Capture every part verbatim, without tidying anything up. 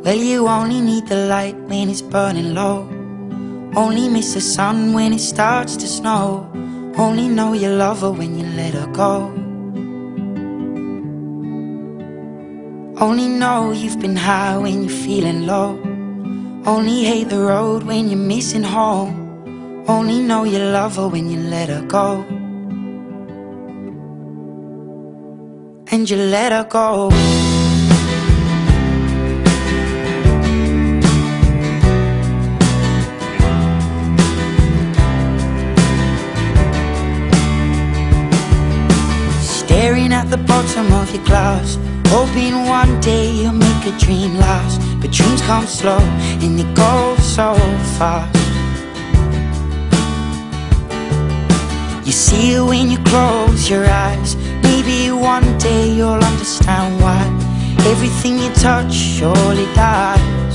Well, you only need the light when it's burning low. Only miss the sun when it starts to snow. Only know you love her when you let her go. Only know you've been high when you're feeling low. Only hate the road when you're missing home. Only know you love her when you let her go. And you let her go. Staring at the bottom of your glass, hoping one day you'll make a dream last. But dreams come slow and they go so fast. You see it when you close your eyes. Maybe one day you'll understand why everything you touch surely dies.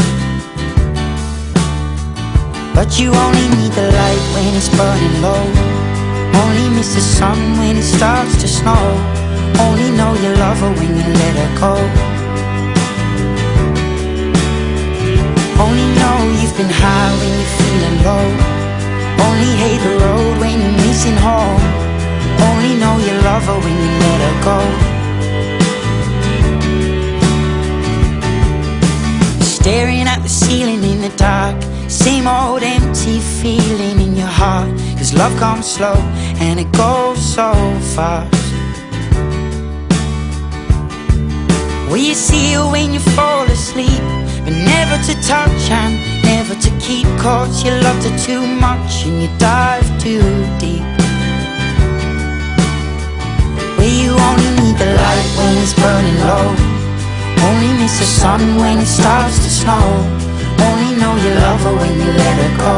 But you only need the light when it's burning low. Only miss the sun when it starts to snow. Only know you love her when you let her go. Only know you've been high when you're feeling low. Only hate the road when you're missing home. Only know you love her when you let her go. Staring at the ceiling in the dark, same old empty feeling in your heart. Cause love comes slow and it goes so fast. Well, you see her when you fall asleep, but never to touch and never to keep. Cause you loved her too much and you dive too deep. Well, you only need the light when it's burning low. Only miss the sun when it starts to snow. Only know you love her when you let her go.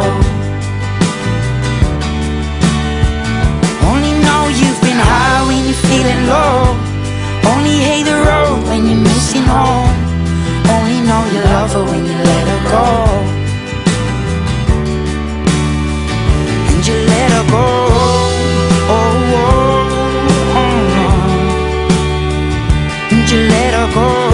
Only know you've been high when you're feeling low. Only hate the road when you're missing home. Only know you love her when you let her go. And you let her go. Oh, oh, oh, oh. And you let her go.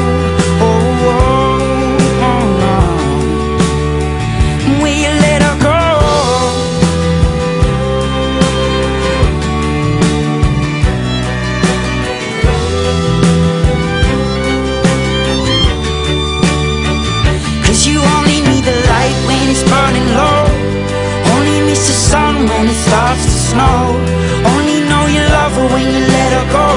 When it starts to snow, only know you love her when you let her go.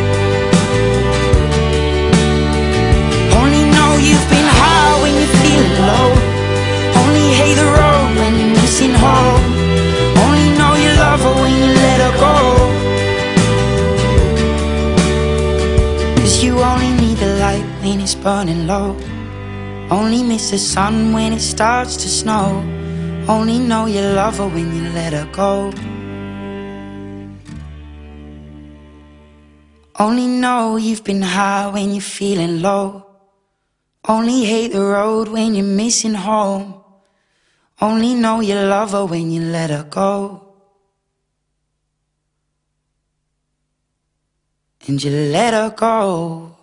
Only know you've been high when you're feeling low. Only hate the road when you're missing home. Only know you love her when you let her go. Cause you only need the light when it's burning low. Only miss the sun when it starts to snow. Only know you love her when you let her go. Only know you've been high when you're feeling low. Only hate the road when you're missing home. Only know you love her when you let her go. And you let her go.